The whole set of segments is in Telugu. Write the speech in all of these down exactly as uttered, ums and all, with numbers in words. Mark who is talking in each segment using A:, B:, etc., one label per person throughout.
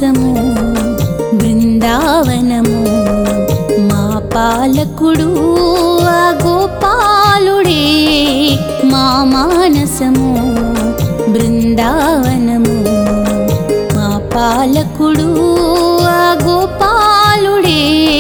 A: మానసము బృందావనము మా పాలకుడు ఆ గోపాలుడే మా మానసము బృందావనము మా పాలకుడు ఆ గోపాలుడే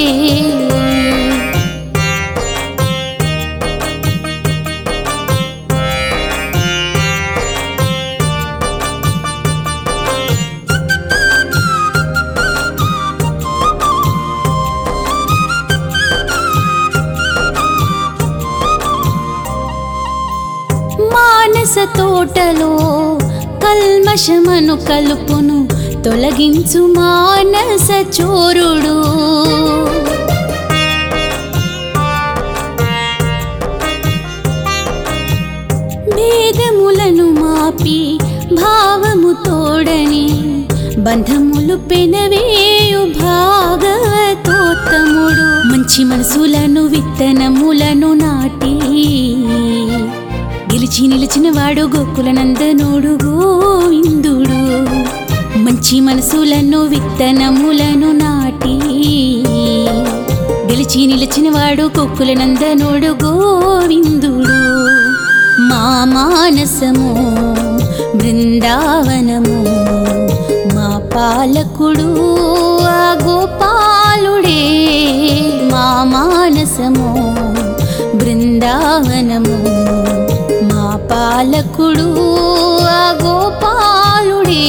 A: మానస తోటలో కల్మషమను కలుపును తొలగించు మానస చోరుడు భేదములను మాపి భావము తోడని బంధములు పెనవేయు భాగవతోత్తముడు మంచి మనసులను విత్తనములను నాటి గెలిచి నిలిచిన వాడు గోకుల నందనుడు గోవిందుడు మంచి మనసులను విత్తనములను నాటి గెలిచి నిలిచిన వాడు గోకుల నందనుడు గోవిందుడు మా మానసము బృందావనము మా పాలకుడు ఆ గోపాలుడే మా మానసము బృందావనము మా పాలకుడు ఆ గోపాలుడే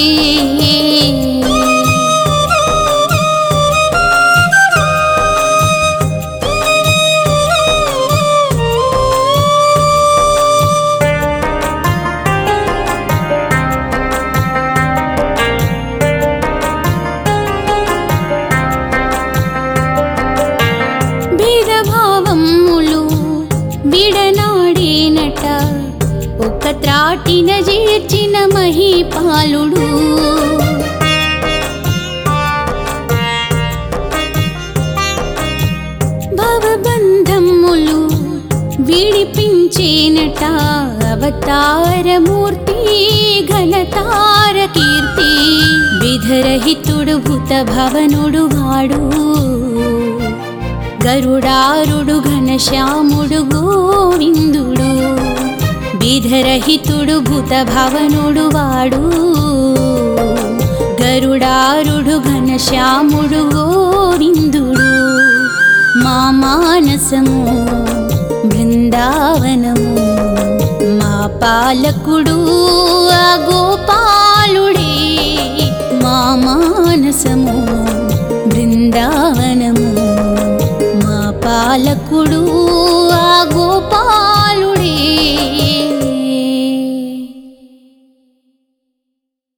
A: భేదభావములు విడనాడేనట ఒక త్రాటిన చేర్చిన మహీపాలుడు భవబంధములు విడిపించేనట అవతారమూర్తి ఘనతార కీర్తి విధరహితుడు భూత భవనుడు వాడు గరుడారుడు ఘనశ్యాముడు గోవిందుడు విధరహితుడు భూత భవనుడు వాడు గరుడారుడు ఘనశ్యాముడు గోవిందుడు మా మానసము బృందావనము మా పాలకుడు ఆ గోపాలుడే మా మానసము బృందావనము మా పాలకుడు